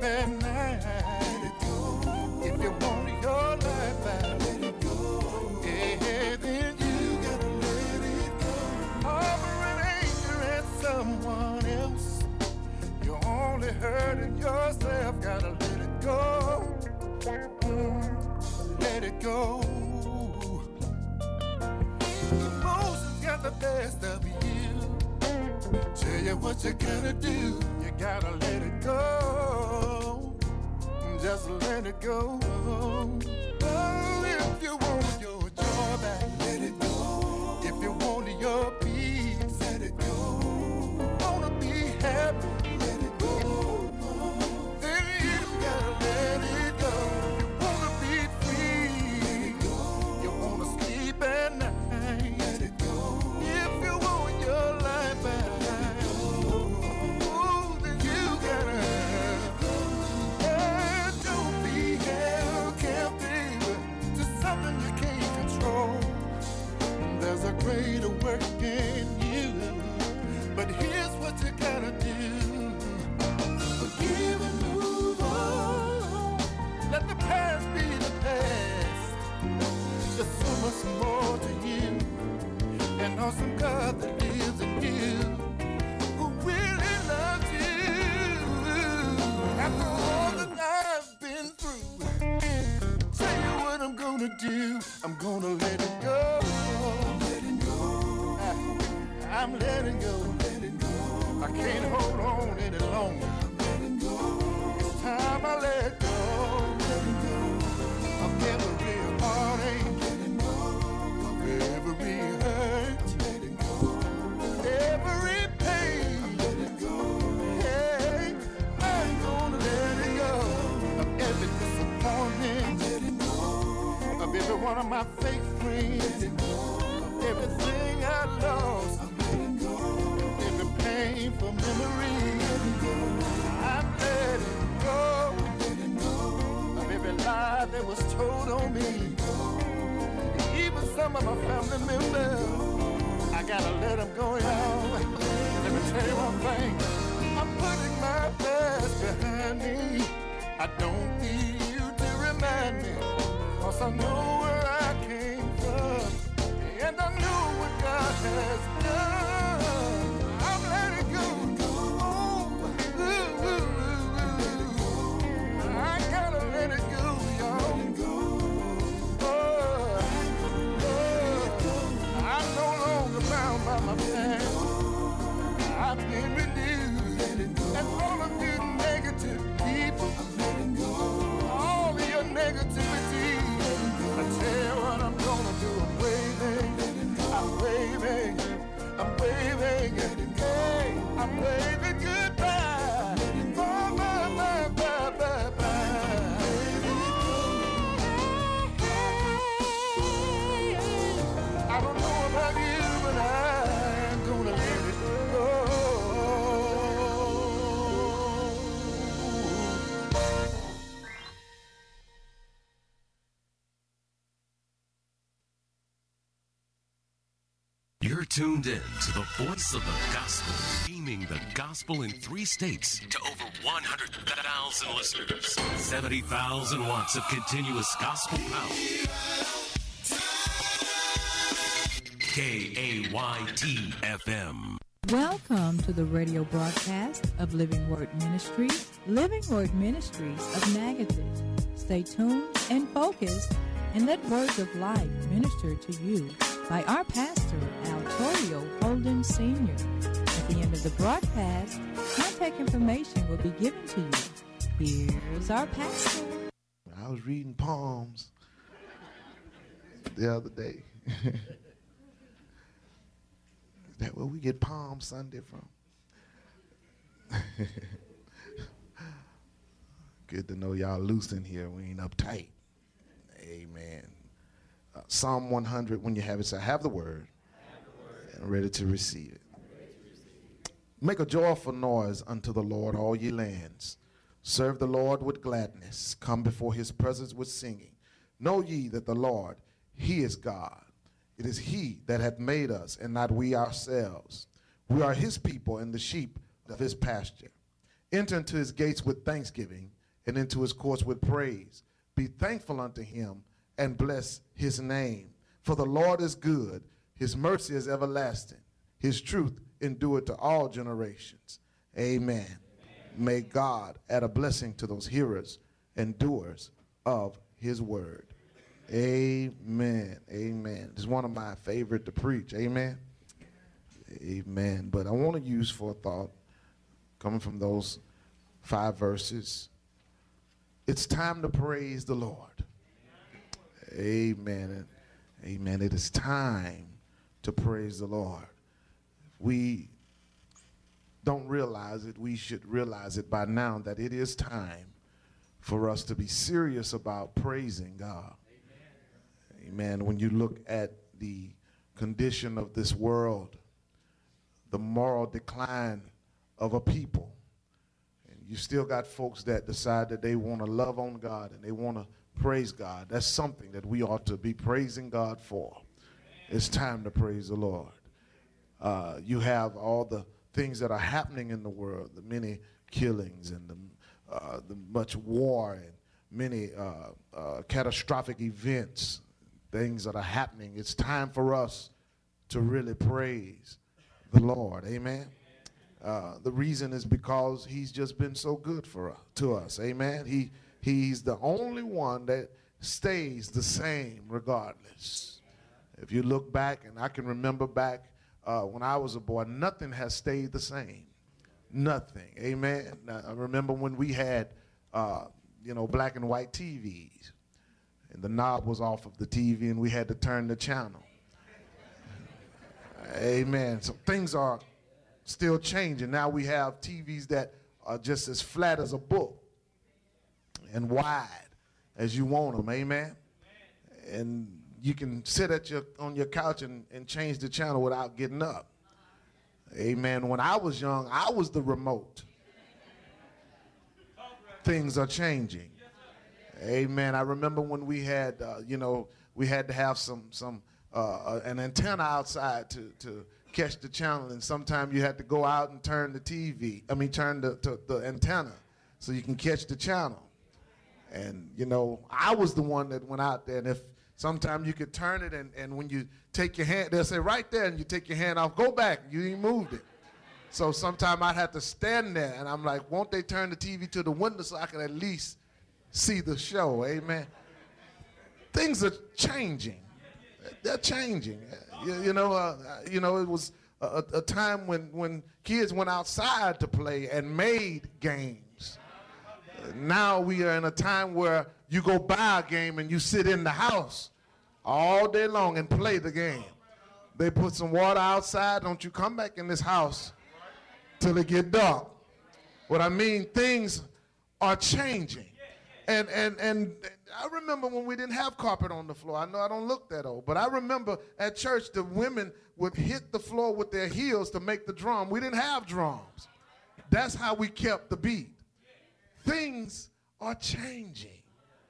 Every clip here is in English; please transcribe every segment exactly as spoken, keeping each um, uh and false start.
at night. Let it go. If you want your life back, let it go. Yeah, then you gotta let it go. Harboring anger at someone else, you're only hurting yourself. Gotta let it go. Mm, let it go. Emotions got the best of you. Tell you what you gotta do. You gotta let it go. Just let it go. Oh, if you want your joy back, let it go. If you want your peace, let it go. Wanna be happy, let it go. Then you gotta let it go. You wanna be free, let it go. You wanna sleep at night, let it go. If you want your life back, ooh, then you gotta. Yeah, don't be held captive to something you can't control. There's a greater work in you, but here's what you gotta do. Forgive and move on. Let the past be the past. There's so much more to you. An awesome God that lives in you, who really loves you. After all that I've been through, tell you what I'm gonna do. I'm gonna let it go. I'm letting go. I, I'm letting go. I'm letting go. I can't hold on any longer. I'm letting go. It's time I let go. I'm letting go. Of every heartache. I'm letting go. Of every hurt. I'm letting go. Every pain. I'm letting go. Hey, I'm gonna let it go. Of every disappointment. I'm letting go. Of every one of my fake friends. I'm letting go. Of everything I lost. I'm letting go. Every painful memory. I'm letting go. I'm letting go. I'm letting go. Of every lie that was told on me. Even some of my family members, I gotta let them go, y'all. Let me tell you one thing. I'm putting my past behind me. I don't need you to remind me, cause I know where I came from, and I know what God has done. I'm letting go. Ooh, ooh, ooh, ooh. I gotta let it go, y'all. Oh, oh, I'm no longer bound by my past. I've been renewed. And all of you negative people, all of your negativity, I tell you what I'm gonna do. I'm waving, I'm waving, I'm waving, hey, I'm waving goodbye. Bye, bye, bye, bye, bye, bye. I don't know about you, but I'm gonna let it go. You're tuned in to the voice of the gospel, beaming the gospel in three states to over one hundred thousand listeners. seventy thousand watts of continuous gospel power. K A Y T F M. Welcome to the radio broadcast of Living Word Ministries, Living Word Ministries of Natchitoches. Stay tuned and focused and let words of life minister to you by our pastor, Altorio Holden Senior At the end of the broadcast, contact information will be given to you. Here's our pastor. I was reading Psalms the other day. Is that where we get Palm Sunday from? Good to know y'all loose in here. We ain't uptight. Amen. Uh, Psalm one hundred, when you have it, say, have the word, have the word. And ready to receive it. Ready to receive it. Make a joyful noise unto the Lord, all ye lands. Serve the Lord with gladness. Come before his presence with singing. Know ye that the Lord, he is God. It is he that hath made us, and not we ourselves. We are his people and the sheep of his pasture. Enter into his gates with thanksgiving, and into his courts with praise. Be thankful unto him and bless his name. For the Lord is good, his mercy is everlasting, his truth endureth to all generations. Amen. Amen. May God add a blessing to those hearers and doers of his word. Amen. Amen. It's one of my favorite to preach. Amen. Amen. But I want to use for a thought, coming from those five verses, it's time to praise the Lord. Amen. Amen. It is time to praise the Lord. We don't realize it. We should realize it by now that it is time for us to be serious about praising God. Amen. Amen. When you look at the condition of this world, the moral decline of a people, and you still got folks that decide that they want to love on God and they want to praise God. That's something that we ought to be praising God for. It's time to praise the Lord. Uh, you have all the things that are happening in the world, the many killings and the, uh, the much war and many uh, uh, catastrophic events, things that are happening. It's time for us to really praise the Lord. Amen. Uh, the reason is because he's just been so good for us, to us. Amen. He he's the only one that stays the same regardless. If you look back, and I can remember back uh, when I was a boy, nothing has stayed the same. Nothing. Amen. Now, I remember when we had uh, you know, black and white T Vs, and the knob was off of the T V, and we had to turn the channel. Amen. So things are still changing. Now we have T Vs that are just as flat as a book and wide as you want them. Amen. And you can sit at your on your couch and, and change the channel without getting up. Amen. When I was young, I was the remote. Things are changing. Amen. I remember when we had, uh, you know, we had to have some some uh, an antenna outside to to catch the channel, and sometimes you had to go out and turn the T V. I mean, turn the to, the antenna so you can catch the channel. And you know, I was the one that went out there, and if sometimes you could turn it, and, and when you take your hand, they'll say right there, and you take your hand off, go back, you ain't moved it. So sometimes I'd have to stand there, and I'm like, won't they turn the T V to the window so I can at least see the show? Amen. Things are changing. They're changing. You, you know, uh, you know, it was a, a time when, when kids went outside to play and made games. Uh, now we are in a time where you go buy a game and you sit in the house all day long and play the game. They put some water outside. Don't you come back in this house till it get dark. What I mean, things are changing. And, and, and I remember when we didn't have carpet on the floor. I know I don't look that old, but I remember at church the women would hit the floor with their heels to make the drum. We didn't have drums. That's how we kept the beat. Things are changing,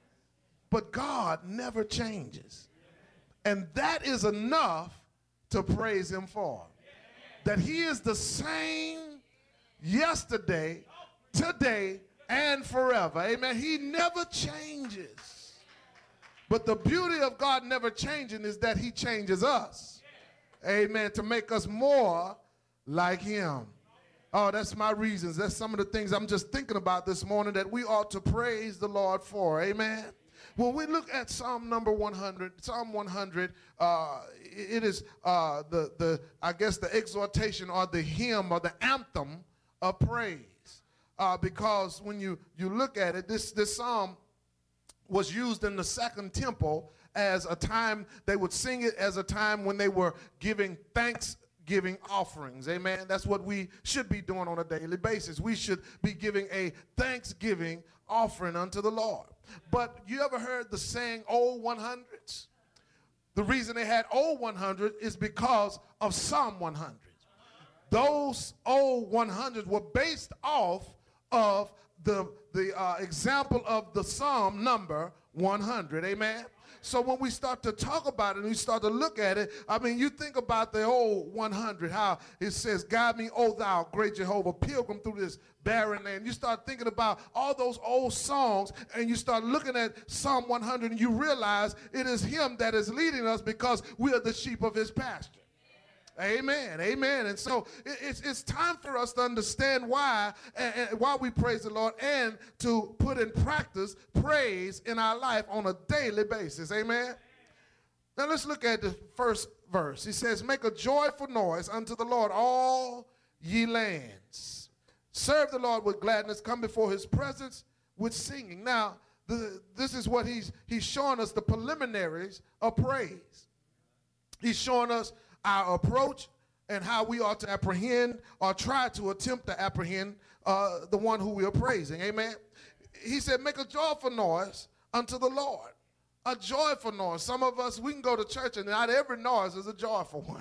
but God never changes. And that is enough to praise him for. That he is the same yesterday, today, and forever. Amen. He never changes. But the beauty of God never changing is that he changes us. Amen. To make us more like him. Oh, that's my reasons. That's some of the things I'm just thinking about this morning that we ought to praise the Lord for. Amen. When we look at Psalm number one hundred, Psalm one hundred, uh, it is uh, the, the, I guess the exhortation or the hymn or the anthem of praise. Uh, because when you, you look at it, this, this psalm was used in the Second Temple as a time, they would sing it as a time when they were giving thanksgiving offerings. Amen. That's what we should be doing on a daily basis. We should be giving a thanksgiving offering unto the Lord. But you ever heard the saying old one hundreds? The reason they had old one hundred is because of Psalm one hundred. Those old one hundreds were based off of the, the uh, example of the Psalm number one hundred. Amen. So when we start to talk about it and we start to look at it, I mean, you think about the old one hundred, how it says, guide me, O thou, great Jehovah, pilgrim through this barren land. You start thinking about all those old songs and you start looking at Psalm one hundred and you realize it is him that is leading us because we are the sheep of his pasture. Amen, amen. And so it, it's, it's time for us to understand why, and, and why we praise the Lord and to put in practice praise in our life on a daily basis. Amen. Now let's look at the first verse. He says, make a joyful noise unto the Lord, all ye lands. Serve the Lord with gladness. Come before his presence with singing. Now, the, this is what he's, he's showing us, the preliminaries of praise. He's showing us our approach and how we ought to apprehend or try to attempt to apprehend uh, the one who we are praising. Amen. He said, make a joyful noise unto the Lord. A joyful noise. Some of us, we can go to church and not every noise is a joyful one.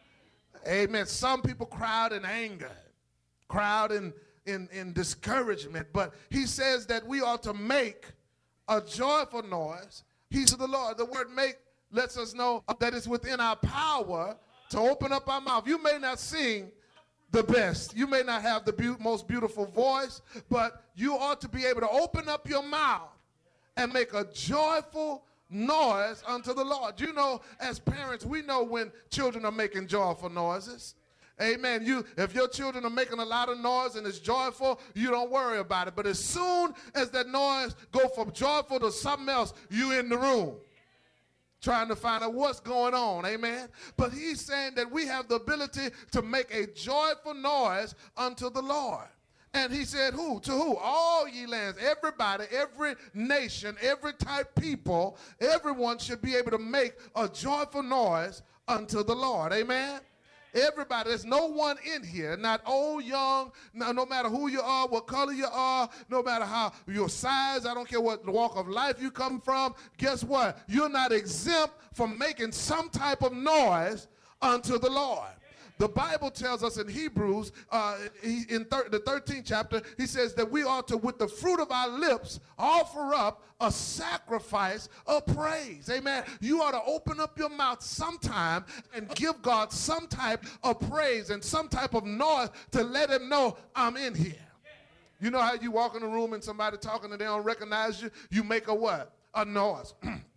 Amen. Some people cry out in anger, cry out in, in, in discouragement. But he says that we ought to make a joyful noise. He's the Lord. The word make lets us know that it's within our power to open up our mouth. You may not sing the best. You may not have the be- most beautiful voice, but you ought to be able to open up your mouth and make a joyful noise unto the Lord. You know, as parents, we know when children are making joyful noises. Amen. You, if your children are making a lot of noise and it's joyful, you don't worry about it. But as soon as that noise go from joyful to something else, you in the room trying to find out what's going on, amen? But he's saying that we have the ability to make a joyful noise unto the Lord. And he said, who? To who? All ye lands, everybody, every nation, every type people, everyone should be able to make a joyful noise unto the Lord, amen? Everybody, there's no one in here, not old, young, no, no matter who you are, what color you are, no matter how your size, I don't care what walk of life you come from. Guess what? You're not exempt from making some type of noise unto the Lord. The Bible tells us in Hebrews, uh, he, in thir- the thirteenth chapter, he says that we ought to, with the fruit of our lips, offer up a sacrifice of praise. Amen. You ought to open up your mouth sometime and give God some type of praise and some type of noise to let him know I'm in here. You know how you walk in a room and somebody talking and they don't recognize you? You make a what? A noise.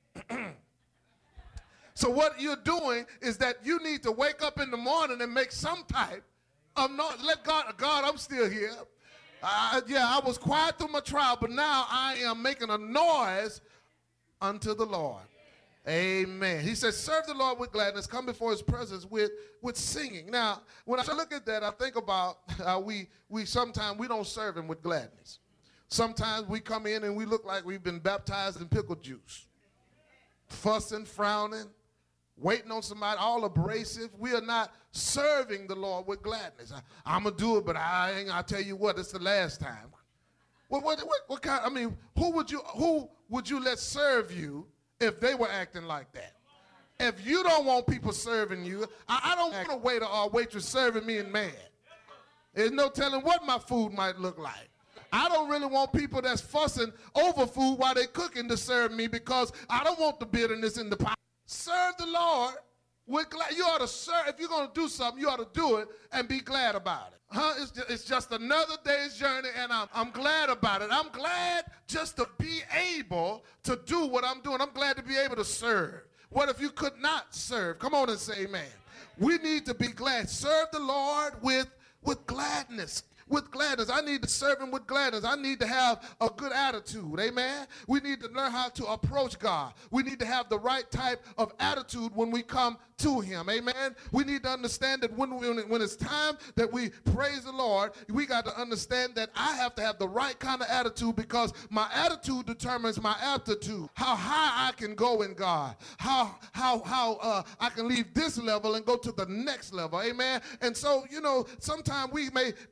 So what you're doing is that you need to wake up in the morning and make some type of noise. Let God, God, I'm still here. Uh, yeah, I was quiet through my trial, but now I am making a noise unto the Lord. Amen. He says, serve the Lord with gladness, come before his presence with, with singing. Now, when I look at that, I think about how we, we sometimes we don't serve him with gladness. Sometimes we come in and we look like we've been baptized in pickle juice, fussing, frowning, waiting on somebody, all abrasive. We are not serving the Lord with gladness. I, I'm going to do it, but I ain't, I'll tell you what, it's the last time. What, what, what, what kind, I mean, who would you, who would you let serve you if they were acting like that? If you don't want people serving you, I, I don't want a waiter or a waitress serving me and mad. There's no telling what my food might look like. I don't really want people that's fussing over food while they're cooking to serve me because I don't want the bitterness in the pot. Serve the Lord with glad. You ought to serve. If you're going to do something, you ought to do it and be glad about it. Huh? It's just, it's just another day's journey, and I'm, I'm glad about it. I'm glad just to be able to do what I'm doing. I'm glad to be able to serve. What if you could not serve? Come on and say amen. We need to be glad. Serve the Lord with, with gladness. With gladness. I need to serve him with gladness. I need to have a good attitude. Amen. We need to learn how to approach God. We need to have the right type of attitude when we come to him. Amen. We need to understand that when, we, when it's time that we praise the Lord, we got to understand that I have to have the right kind of attitude because my attitude determines my aptitude. How high I can go in God. How, how, how uh, I can leave this level and go to the next level. Amen. And so, you know, sometimes we may be experiencing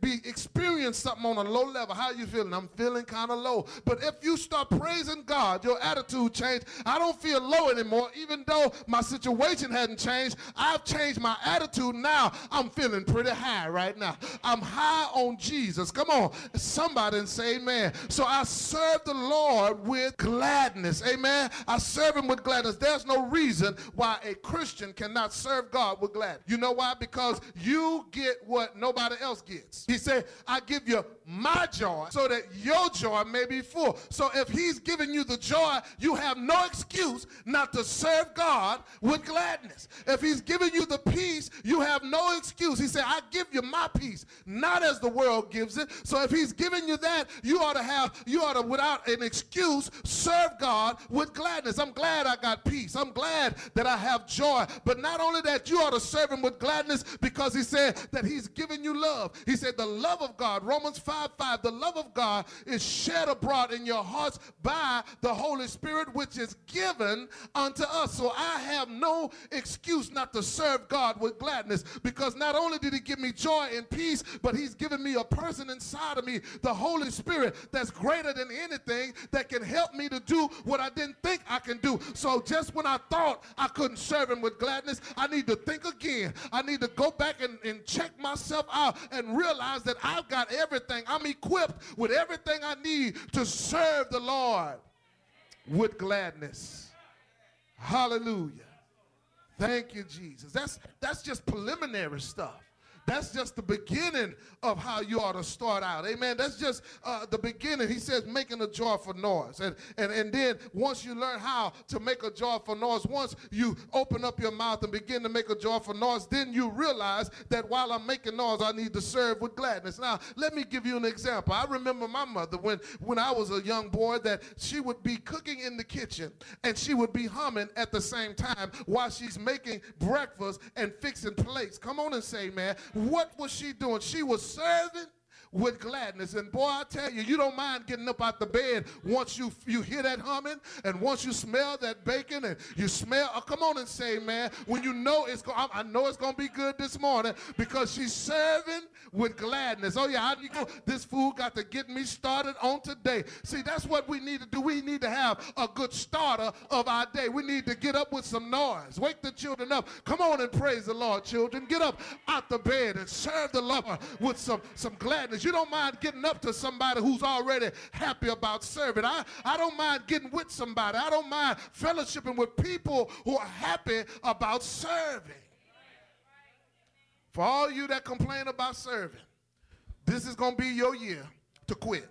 experience something on a low level. How you feeling? I'm feeling kind of low. But if you start praising God, your attitude changed. I don't feel low anymore. Even though my situation hadn't changed, I've changed my attitude. Now I'm feeling pretty high right now. I'm high on Jesus. Come on, somebody and say amen. So I serve the Lord with gladness. Amen. I serve him with gladness. There's no reason why a Christian cannot serve God with gladness. You know why? Because you get what nobody else gets. He said, I give you my joy so that your joy may be full. So if he's giving you the joy, you have no excuse not to serve God with gladness. If he's giving you the peace, you have no excuse. He said, I give you my peace, not as the world gives it. So if he's giving you that, you ought to have, you ought to, without an excuse, serve God with gladness. I'm glad I got peace. I'm glad that I have joy. But not only that, you ought to serve him with gladness because he said that he's giving you love. He said the love of God, Romans five five, the love of God is shed abroad in your hearts by the Holy Spirit, which is given unto us. So I have no excuse not to serve God with gladness, because not only did he give me joy and peace, but he's given me a person inside of me, the Holy Spirit, that's greater than anything, that can help me to do what I didn't think I can do. So just when I thought I couldn't serve him with gladness, I need to think again. I need to go back and, and check myself out and realize that I've got everything. I'm equipped with everything I need to serve the Lord with gladness. Hallelujah. Thank you, Jesus. That's, that's just preliminary stuff. That's just the beginning of how you ought to start out. Amen. That's just uh, the beginning. He says making a joyful noise. And, and, and then once you learn how to make a joyful noise, once you open up your mouth and begin to make a joyful noise, then you realize that while I'm making noise, I need to serve with gladness. Now, let me give you an example. I remember my mother when, when I was a young boy, that she would be cooking in the kitchen and she would be humming at the same time while she's making breakfast and fixing plates. Come on and say, man. What was she doing? She was serving with gladness. And boy, I tell you, you don't mind getting up out the bed once you you hear that humming, and once you smell that bacon, and you smell, oh, come on and say, man, when you know it's going, I know it's going to be good this morning, because she's serving with gladness. Oh yeah, I, you go, this food got to get me started on today. See, that's what we need to do. We need to have a good starter of our day. We need to get up with some noise. Wake the children up. Come on and praise the Lord, children. Get up out the bed and serve the Lord with some, some gladness. You don't mind getting up to somebody who's already happy about serving. I, I don't mind getting with somebody. I don't mind fellowshipping with people who are happy about serving. For all you that complain about serving, this is going to be your year to quit.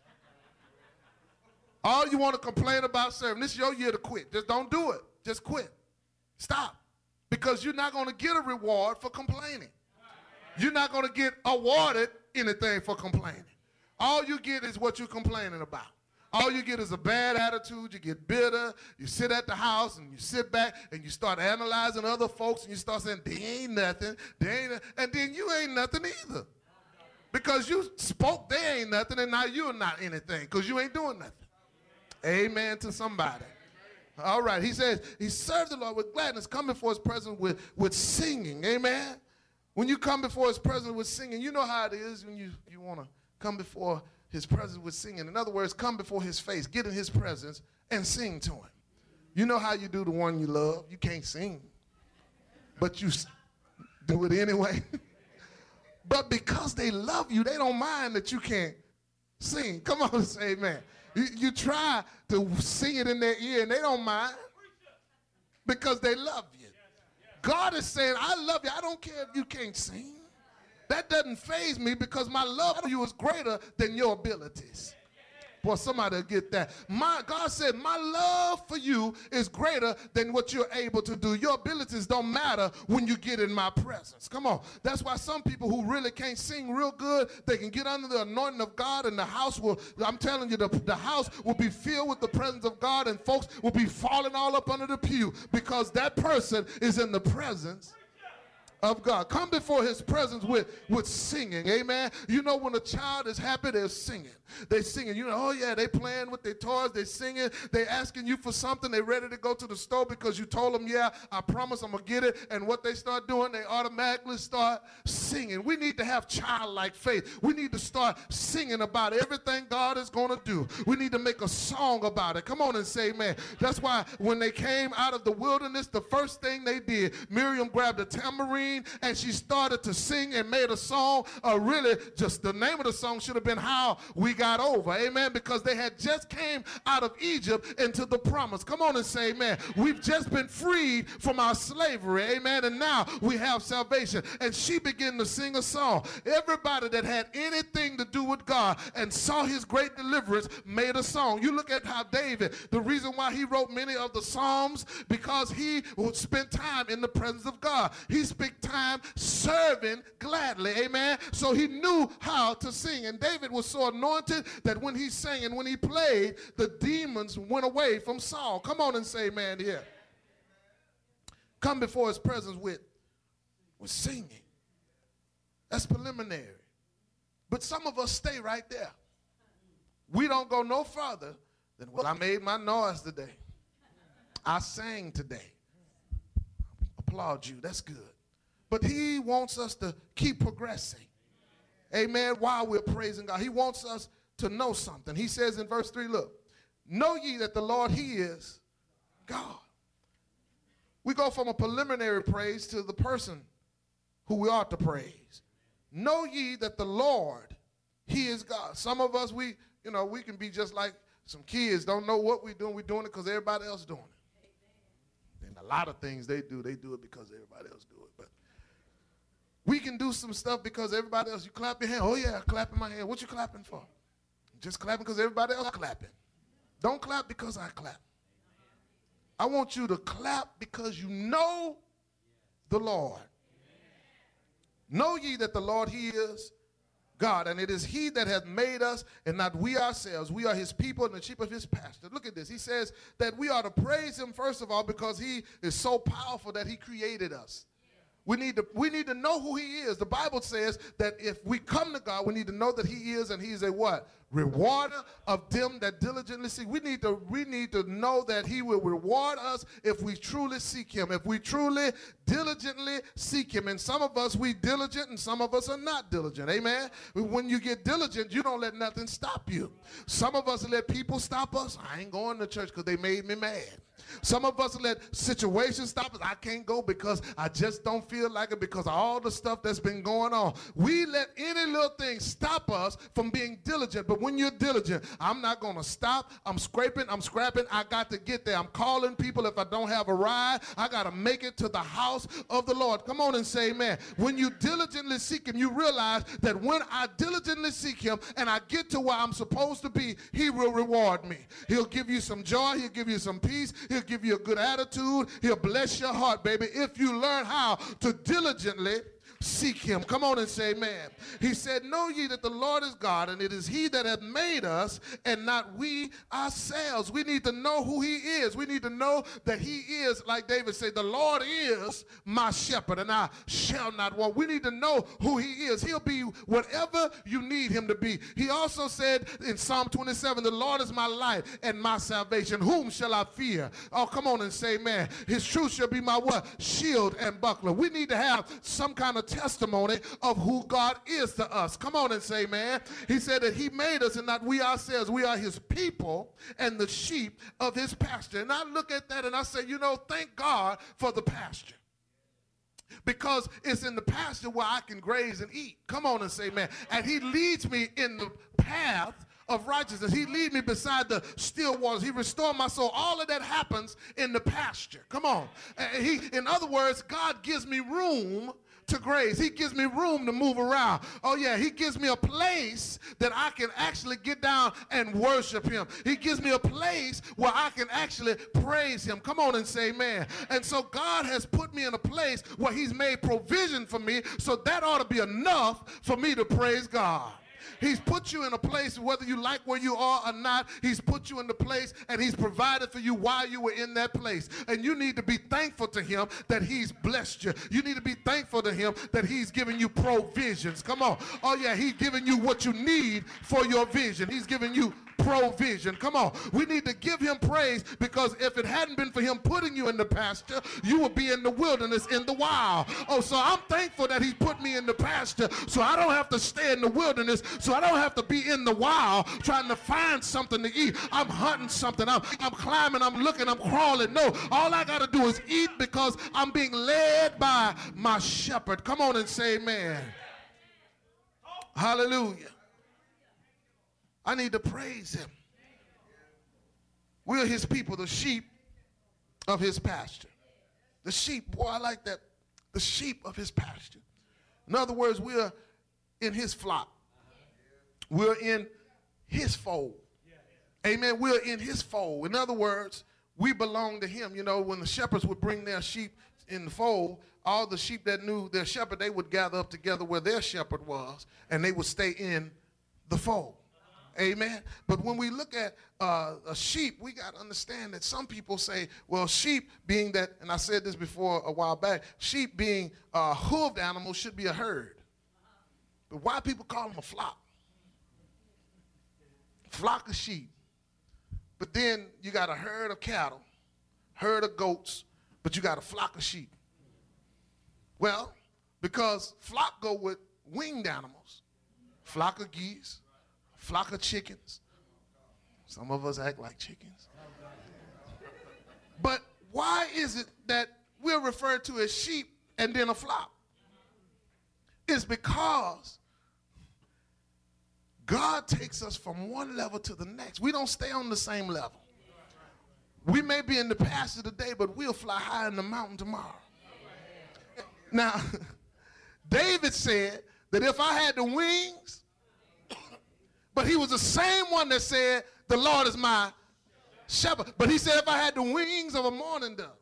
All you want to complain about serving, this is your year to quit. Just don't do it. Just quit. Stop. Because you're not going to get a reward for complaining. You're not going to get awarded anything for complaining. All you get is what you're complaining about. All you get is a bad attitude. You get bitter. You sit at the house and you sit back and you start analyzing other folks and you start saying, they ain't nothing. They ain't, and then you ain't nothing either. Because you spoke they ain't nothing, and now you're not anything because you ain't doing nothing. Amen to somebody. All right. He says he served the Lord with gladness, come before his presence with, with singing. Amen. When you come before his presence with singing, you know how it is when you, you want to come before his presence with singing. In other words, come before his face, get in his presence, and sing to him. You know how you do the one you love. You can't sing, but you do it anyway. But because they love you, they don't mind that you can't sing. Come on and say amen. You, you try to sing it in their ear, and they don't mind because they love you. God is saying, I love you. I don't care if you can't sing. That doesn't faze me because my love for you is greater than your abilities. Boy, somebody will get that. My, God said, my love for you is greater than what you're able to do. Your abilities don't matter when you get in my presence. Come on. That's why some people who really can't sing real good, they can get under the anointing of God, and the house will, I'm telling you, the, the house will be filled with the presence of God, and folks will be falling all up under the pew because that person is in the presence of God. Come before his presence with, with singing. Amen. You know, when a child is happy, they're singing. They singing. You know, oh yeah, they playing with their toys. They singing. They asking you for something. They ready to go to the store because you told them, yeah, I promise I'm going to get it. And what they start doing, they automatically start singing. We need to have childlike faith. We need to start singing about everything God is going to do. We need to make a song about it. Come on and say amen. That's why when they came out of the wilderness, the first thing they did, Miriam grabbed a tambourine and she started to sing and made a song. Uh, really, just the name of the song should have been How We Got Over. Amen. Because they had just came out of Egypt into the promise. Come on and say amen. We've just been freed from our slavery. Amen. And now we have salvation. And she began to sing a song. Everybody that had anything to do with God and saw his great deliverance made a song. You look at how David, the reason why he wrote many of the Psalms, because he would spend time in the presence of God. He spent time serving gladly. Amen. So he knew how to sing. And David was so anointed that when he sang and when he played, the demons went away from Saul. Come on and say amen here. Come before his presence with, with singing. That's preliminary. But some of us stay right there. We don't go no further than, well, I made my noise today. I sang today. Applaud you. That's good. But he wants us to keep progressing. Amen. While we're praising God. He wants us to know something. He says in verse three, look, know ye that the Lord, he is God. We go from a preliminary praise to the person who we ought to praise. Know ye that the Lord, he is God. Some of us, we, you know, we can be just like some kids, don't know what we're doing. We're doing it because everybody else doing it. And a lot of things they do, they do it because everybody else do it. But we can do some stuff because everybody else, you clap your hand. Oh yeah, clapping my hand. What you clapping for? Just clapping because everybody else clapping. Don't clap because I clap. I want you to clap because you know the Lord. Know ye that the Lord, he is God, and it is he that hath made us and not we ourselves. We are his people and the sheep of his pasture. Look at this. He says that we ought to praise him first of all because he is so powerful that he created us. We need to we need to know who he is. The Bible says that if we come to God, we need to know that he is, and he's a what? Rewarder of them that diligently seek. We need to we need to know that he will reward us if we truly seek him, if we truly diligently seek him. And some of us, we diligent, and some of us are not diligent. Amen. When you get diligent, you don't let nothing stop you. Some of us let people stop us. I ain't going to church because they made me mad. Some of us let situations stop us. I can't go because I just don't feel like it because of all the stuff that's been going on. We let any little thing stop us from being diligent. But when you're diligent, I'm not going to stop. I'm scraping. I'm scrapping. I got to get there. I'm calling people if I don't have a ride. I got to make it to the house of the Lord. Come on and say amen. When you diligently seek him, you realize that when I diligently seek him and I get to where I'm supposed to be, he will reward me. He'll give you some joy. He'll give you some peace. He'll give you a good attitude. He'll bless your heart, baby, if you learn how to diligently seek him. Come on and say amen. He said, know ye that the Lord is God, and it is he that hath made us and not we ourselves. We need to know who he is. We need to know that he is, like David said, the Lord is my shepherd and I shall not want. We need to know who he is. He'll be whatever you need him to be. He also said in Psalm twenty-seven, the Lord is my light and my salvation. Whom shall I fear? Oh, come on and say amen. His truth shall be my what? Shield and buckler. We need to have some kind of testimony of who God is to us. Come on and say, man. He said that he made us and not we ourselves. We are his people and the sheep of his pasture. And I look at that and I say, you know, thank God for the pasture. Because it's in the pasture where I can graze and eat. Come on and say, man. And he leads me in the path of righteousness. He lead me beside the still waters. He restored my soul. All of that happens in the pasture. Come on. And he, in other words, God gives me room to graze. He gives me room to move around. Oh yeah, he gives me a place that I can actually get down and worship him. He gives me a place where I can actually praise him. Come on and say amen. And so God has put me in a place where he's made provision for me, so that ought to be enough for me to praise God. He's put you in a place, whether you like where you are or not, he's put you in the place and he's provided for you while you were in that place. And you need to be thankful to him that he's blessed you. You need to be thankful to him that he's given you provisions. Come on. Oh yeah, he's giving you what you need for your vision. He's giving you provision. Come on. We need to give him praise, because if it hadn't been for him putting you in the pasture, you would be in the wilderness, in the wild. Oh, so I'm thankful that he put me in the pasture so I don't have to stay in the wilderness, so I don't have to be in the wild trying to find something to eat. I'm hunting something. I'm, I'm climbing. I'm looking. I'm crawling. No, all I got to do is eat, because I'm being led by my shepherd. Come on and say amen. Hallelujah. I need to praise him. We're his people, the sheep of his pasture. The sheep, boy, I like that. The sheep of his pasture. In other words, we're in his flock. We're in his fold. Amen. We're in his fold. In other words, we belong to him. You know, when the shepherds would bring their sheep in the fold, all the sheep that knew their shepherd, they would gather up together where their shepherd was, and they would stay in the fold. Amen. But when we look at uh, a sheep, we got to understand that some people say, well, sheep being that, and I said this before a while back, sheep being uh, hooved animals should be a herd. But why people call them a flock? Flock of sheep. But then you got a herd of cattle, herd of goats, but you got a flock of sheep. Well, because flock go with winged animals, flock of geese, flock of chickens. Some of us act like chickens. But why is it that we're referred to as sheep and then a flock? It's because God takes us from one level to the next. We don't stay on the same level. We may be in the pasture today, but we'll fly high in the mountain tomorrow. Now, David said that if I had the wings, but he was the same one that said, the Lord is my shepherd. But he said, if I had the wings of a morning dove.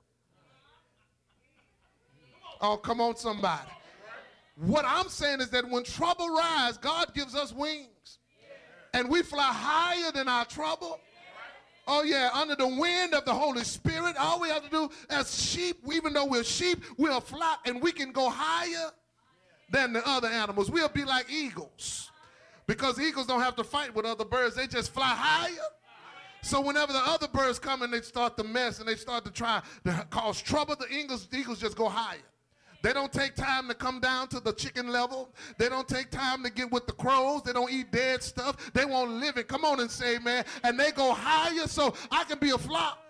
Oh, come on, somebody. What I'm saying is that when trouble rises, God gives us wings. And we fly higher than our trouble. Oh, yeah, under the wind of the Holy Spirit. All we have to do as sheep, even though we're sheep, we're a flock, and we can go higher than the other animals. We'll be like eagles. Because eagles don't have to fight with other birds. They just fly higher. So whenever the other birds come and they start to mess and they start to try to cause trouble, the eagles, the eagles just go higher. They don't take time to come down to the chicken level. They don't take time to get with the crows. They don't eat dead stuff. They won't live it. Come on and say, man. And they go higher so I can be a flock.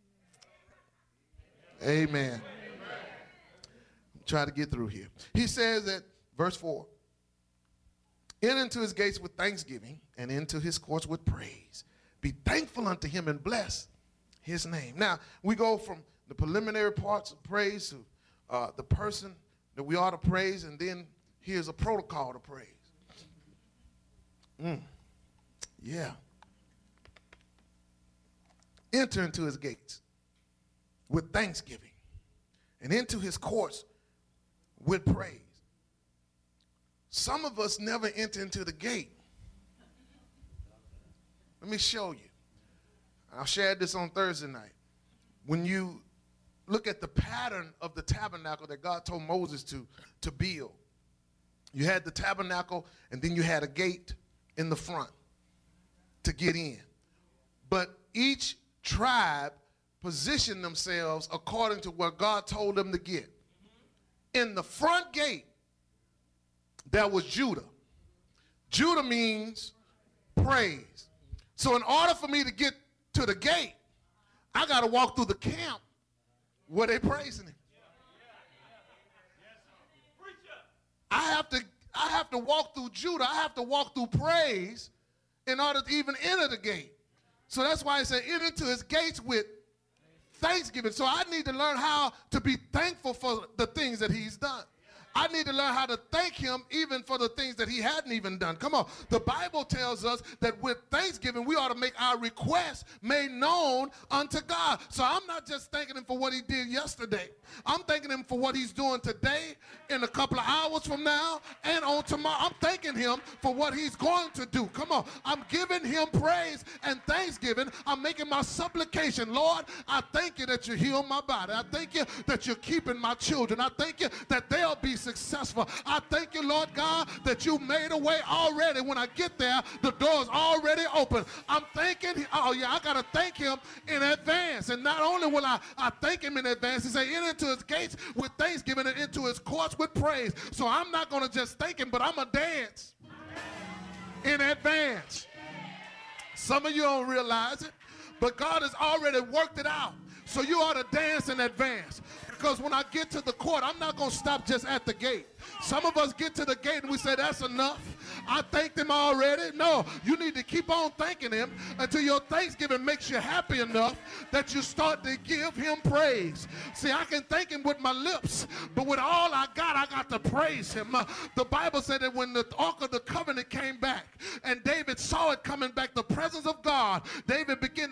Amen. Try to get through here. He says that, verse four, enter into his gates with thanksgiving and into his courts with praise. Be thankful unto him and bless his name. Now, we go from the preliminary parts of praise to uh, the person that we ought to praise, and then here's a protocol to praise. Mm. Yeah. Enter into his gates with thanksgiving and into his courts with praise. Some of us never enter into the gate. Let me show you. I shared this on Thursday night. When you look at the pattern of the tabernacle that God told Moses to, to build, you had the tabernacle and then you had a gate in the front to get in. But each tribe positioned themselves according to what God told them to get. In the front gate, there was Judah. Judah means praise. So in order for me to get to the gate, I got to walk through the camp where they praising him. I have to I have to walk through Judah. I have to walk through praise in order to even enter the gate. So that's why I say enter into his gates with thanksgiving. So I need to learn how to be thankful for the things that he's done. I need to learn how to thank him even for the things that he hadn't even done. Come on. The Bible tells us that with thanksgiving, we ought to make our requests made known unto God. So I'm not just thanking him for what he did yesterday. I'm thanking him for what he's doing today, in a couple of hours from now, and on tomorrow. I'm thanking him for what he's going to do. Come on. I'm giving him praise and thanksgiving. I'm making my supplication. Lord, I thank you that you heal my body. I thank you that you're keeping my children. I thank you that they'll be successful. I thank you, Lord God, that you made a way already. When I get there, the door's already open. I'm thanking, oh yeah, I got to thank him in advance. And not only will I, I thank him in advance, he said, enter into his gates with thanksgiving and into his courts with praise. So I'm not going to just thank him, but I'm going to dance in advance. Some of you don't realize it, but God has already worked it out. So you ought to dance in advance. Because when I get to the court, I'm not going to stop just at the gate. Some of us get to the gate and we say, that's enough. I thanked him already. No, you need to keep on thanking him until your thanksgiving makes you happy enough that you start to give him praise. See, I can thank him with my lips, but with all I got, I got to praise him. Uh, the Bible said that when the Ark of the Covenant came back and David saw it coming back, the presence of God, David began